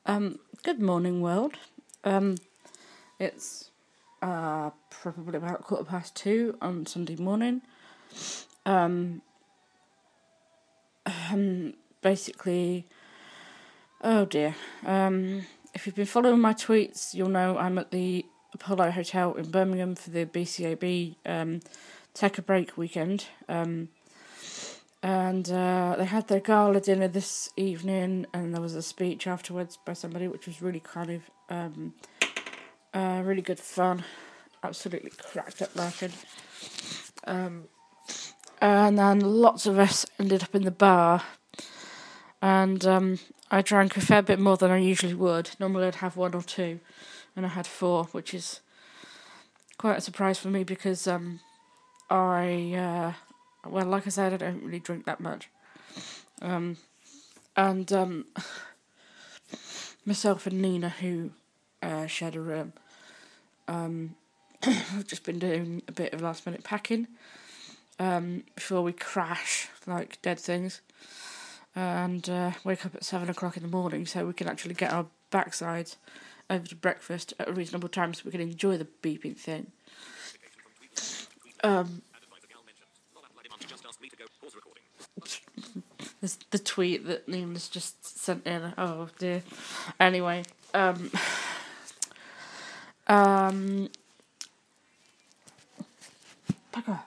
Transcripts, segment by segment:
Good morning, world. It's probably about 2:15 on Sunday morning. Um, Basically, oh dear. If you've been following my tweets, you'll know I'm at the Apollo Hotel in Birmingham for the BCAB Take a Break weekend. And they had their gala dinner this evening, and there was a speech afterwards by somebody, which was really really good fun. Absolutely cracked up laughing. And then lots of us ended up in the bar, and I drank a fair bit more than I usually would. Normally I'd have one or two, and I had four, which is quite a surprise for me because like I said, I don't really drink that much. And myself and Nina, who shared a room, we've just been doing a bit of last minute packing before we crash like dead things, and wake up at 7 o'clock in the morning so we can actually get our backsides over to breakfast at a reasonable time so we can enjoy the beeping thing. There's the tweet that Nina's just sent in. Oh dear. Anyway, bugger.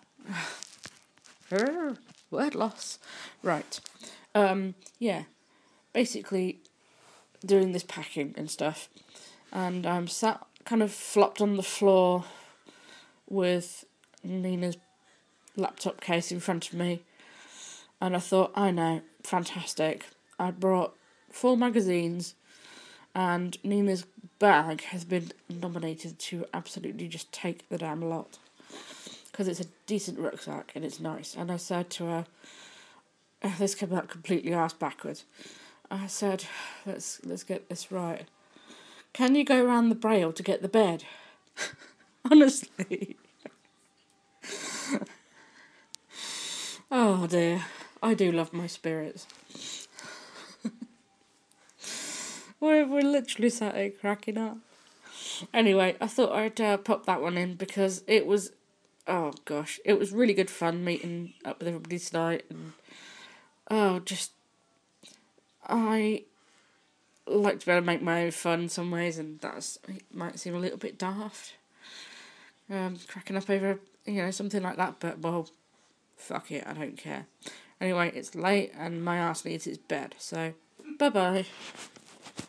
Word loss. Right. Yeah. Basically, doing this packing and stuff, and I'm sat kind of flopped on the floor with Nina's laptop case in front of me, and I thought, I know, fantastic. I brought 4 magazines, and Nina's bag has been nominated to absolutely just take the damn lot, because it's a decent rucksack and it's nice. And I said to her, this came out completely arse backwards. I said, let's get this right. Can you go around the Braille to get the bed? Honestly. Oh dear. I do love my spirits. We're literally sat here cracking up. Anyway, I thought I'd pop that one in because it was, oh gosh, it was really good fun meeting up with everybody tonight. And I like to be able to make my own fun in some ways, and it might seem a little bit daft. Cracking up over, something like that, but well, fuck it, I don't care. Anyway, it's late and my ass needs its bed, so bye-bye.